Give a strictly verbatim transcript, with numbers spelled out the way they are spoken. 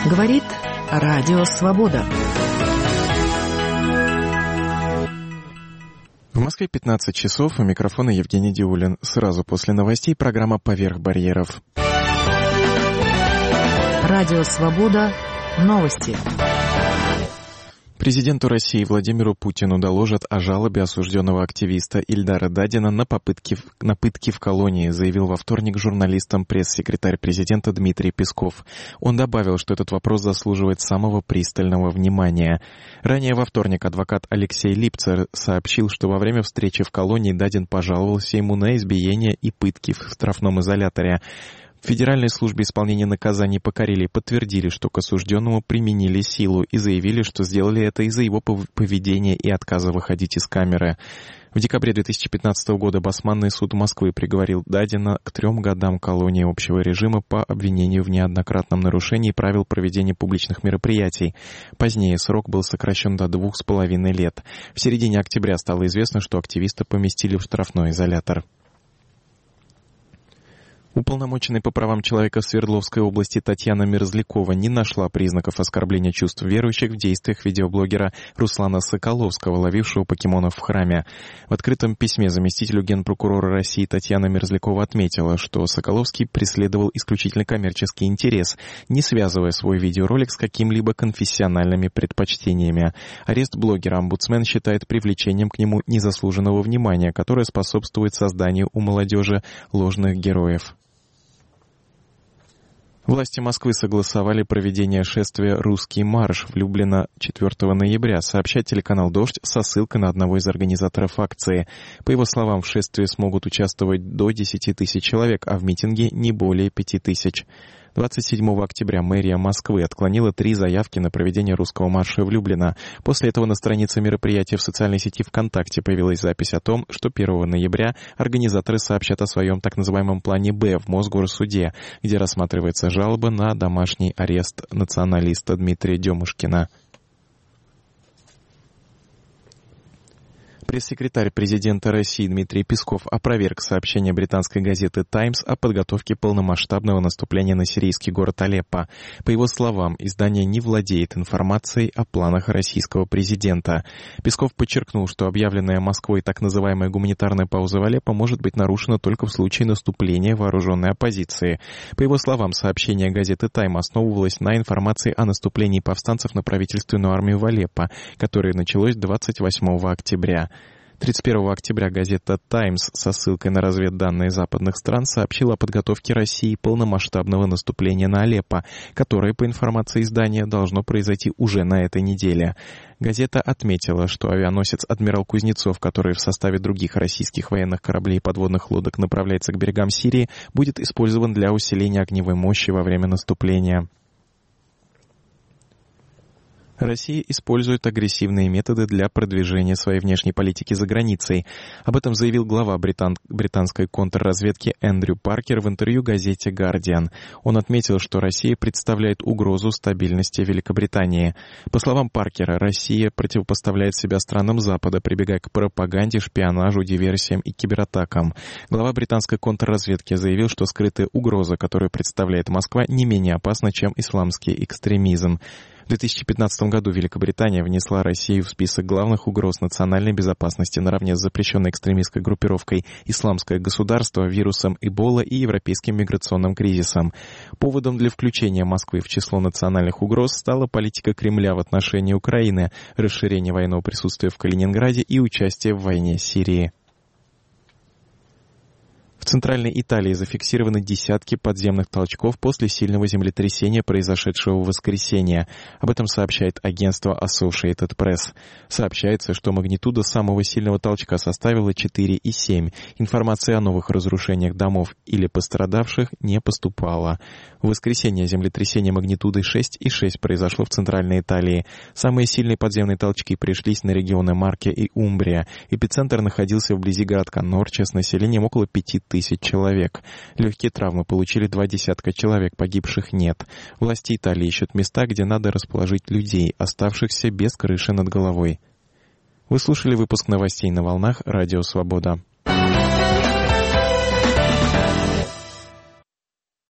Говорит Радио Свобода. В Москве пятнадцать часов, у микрофона Евгений Диулин. Сразу после новостей программа «Поверх барьеров». Радио Свобода. Новости. Президенту России Владимиру Путину доложат о жалобе осужденного активиста Ильдара Дадина на, попытки, на пытки в колонии, заявил во вторник журналистам пресс-секретарь президента Дмитрий Песков. Он добавил, что этот вопрос заслуживает самого пристального внимания. Ранее во вторник адвокат Алексей Липцер сообщил, что во время встречи в колонии Дадин пожаловался ему на избиение и пытки в штрафном изоляторе. В Федеральной службе исполнения наказаний по Карелии подтвердили, что к осужденному применили силу и заявили, что сделали это из-за его поведения и отказа выходить из камеры. В декабре две тысячи пятнадцатого года Басманный суд Москвы приговорил Дадина к трем годам колонии общего режима по обвинению в неоднократном нарушении правил проведения публичных мероприятий. Позднее срок был сокращен до двух с половиной лет. В середине октября стало известно, что активиста поместили в штрафной изолятор. Уполномоченный по правам человека в Свердловской области Татьяна Мерзлякова не нашла признаков оскорбления чувств верующих в действиях видеоблогера Руслана Соколовского, ловившего покемонов в храме. В открытом письме заместителю генпрокурора России Татьяна Мерзлякова отметила, что Соколовский преследовал исключительно коммерческий интерес, не связывая свой видеоролик с какими-либо конфессиональными предпочтениями. Арест блогера омбудсмен считает привлечением к нему незаслуженного внимания, которое способствует созданию у молодежи ложных героев. Власти Москвы согласовали проведение шествия «Русский марш» в Люблино четвёртого ноября, сообщает телеканал «Дождь» со ссылкой на одного из организаторов акции. По его словам, в шествии смогут участвовать до десяти тысяч человек, а в митинге не более пяти тысяч. двадцать седьмого октября мэрия Москвы отклонила три заявки на проведение русского марша в Люблино. После этого на странице мероприятия в социальной сети ВКонтакте появилась запись о том, что первого ноября организаторы сообщат о своем так называемом плане «Б» в Мосгорсуде, где рассматривается жалоба на домашний арест националиста Дмитрия Демушкина. Пресс-секретарь президента России Дмитрий Песков опроверг сообщение британской газеты «Таймс» о подготовке полномасштабного наступления на сирийский город Алеппо. По его словам, издание не владеет информацией о планах российского президента. Песков подчеркнул, что объявленная Москвой так называемая гуманитарная пауза в Алеппо может быть нарушена только в случае наступления вооруженной оппозиции. По его словам, сообщение газеты «Тайм» основывалось на информации о наступлении повстанцев на правительственную армию в Алеппо, которое началось двадцать восьмого октября. тридцать первого октября газета «Таймс» со ссылкой на разведданные западных стран сообщила о подготовке России полномасштабного наступления на Алеппо, которое, по информации издания, должно произойти уже на этой неделе. Газета отметила, что авианосец «Адмирал Кузнецов», который в составе других российских военных кораблей и подводных лодок направляется к берегам Сирии, будет использован для усиления огневой мощи во время наступления. Россия использует агрессивные методы для продвижения своей внешней политики за границей. Об этом заявил глава британ... британской контрразведки Эндрю Паркер в интервью газете «Гардиан». Он отметил, что Россия представляет угрозу стабильности Великобритании. По словам Паркера, Россия противопоставляет себя странам Запада, прибегая к пропаганде, шпионажу, диверсиям и кибератакам. Глава британской контрразведки заявил, что скрытая угроза, которую представляет Москва, не менее опасна, чем исламский экстремизм. В две тысячи пятнадцатом году Великобритания внесла Россию в список главных угроз национальной безопасности наравне с запрещенной экстремистской группировкой «Исламское государство», вирусом Эбола и европейским миграционным кризисом. Поводом для включения Москвы в число национальных угроз стала политика Кремля в отношении Украины, расширение военного присутствия в Калининграде и участие в войне с Сирией. В Центральной Италии зафиксированы десятки подземных толчков после сильного землетрясения, произошедшего в воскресенье. Об этом сообщает агентство Associated Press. Сообщается, что магнитуда самого сильного толчка составила четыре и семь. Информации о новых разрушениях домов или пострадавших не поступало. В воскресенье землетрясение магнитудой шесть и шесть произошло в Центральной Италии. Самые сильные подземные толчки пришлись на регионы Марке и Умбрия. Эпицентр находился вблизи городка Норча с населением около пяти тысяч человек. Легкие травмы получили два десятка человек, погибших нет. Власти Италии ищут места, где надо расположить людей, оставшихся без крыши над головой. Вы слушали выпуск новостей на волнах Радио Свобода.